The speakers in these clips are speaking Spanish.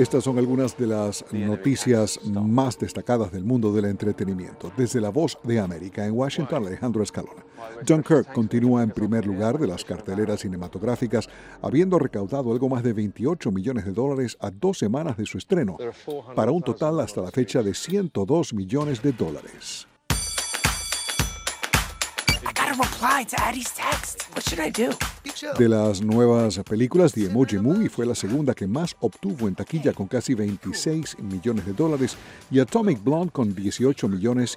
Estas son algunas de las noticias más destacadas del mundo del entretenimiento. Desde La Voz de América en Washington, Alejandro Escalona. Dunkirk continúa en primer lugar de las carteleras cinematográficas, habiendo recaudado algo más de $28 millones a 2 semanas de su estreno, para un total hasta la fecha de $102 millones. De las nuevas películas, The Emoji Movie fue la segunda que más obtuvo en taquilla con casi $26 millones y Atomic Blonde con $18,5 millones.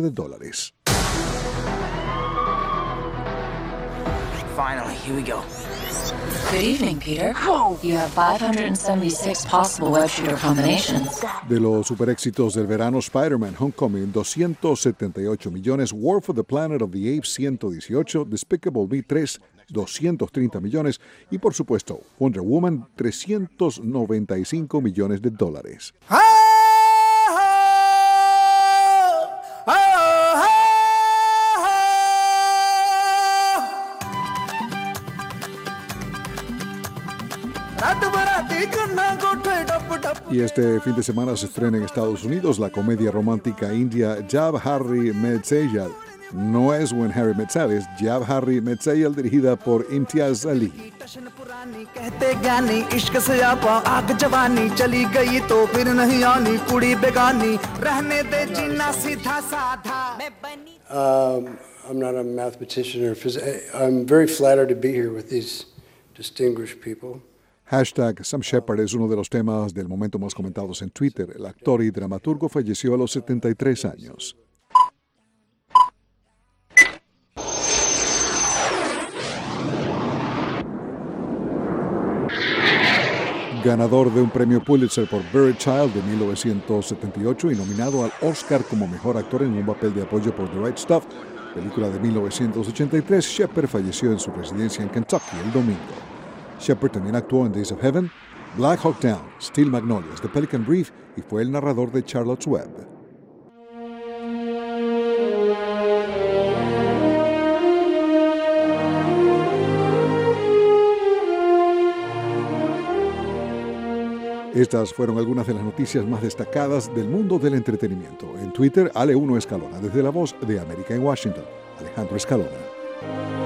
Finally, here we go. Good evening, Peter. You have 576 possible web shooter combinations. De los superéxitos del verano, Spider-Man Homecoming, $278 millones, War for the Planet of the Apes, $118, Despicable Me 3, $230 millones y, por supuesto, Wonder Woman, $395 millones. Y este fin de semana se estrena en Estados Unidos la comedia romántica india Jab Harry Met Seyal. No es When Harry Met Sally, es Jab Harry Met Seyal, dirigida por Imtiaz Ali. I'm not a mathematician or physicist. I'm very flattered to be here with these distinguished people. Hashtag Sam Shepard es uno de los temas del momento más comentados en Twitter. El actor y dramaturgo falleció a los 73 años. Ganador de un premio Pulitzer por Buried Child de 1978 y nominado al Oscar como mejor actor en un papel de apoyo por The Right Stuff, película de 1983, Shepard falleció en su residencia en Kentucky el domingo. Shepard también actuó en Days of Heaven, Black Hawk Down, Steel Magnolias, The Pelican Brief y fue el narrador de Charlotte's Web. Estas fueron algunas de las noticias más destacadas del mundo del entretenimiento. En Twitter, Ale1 Escalona, desde La Voz de América en Washington, Alejandro Escalona.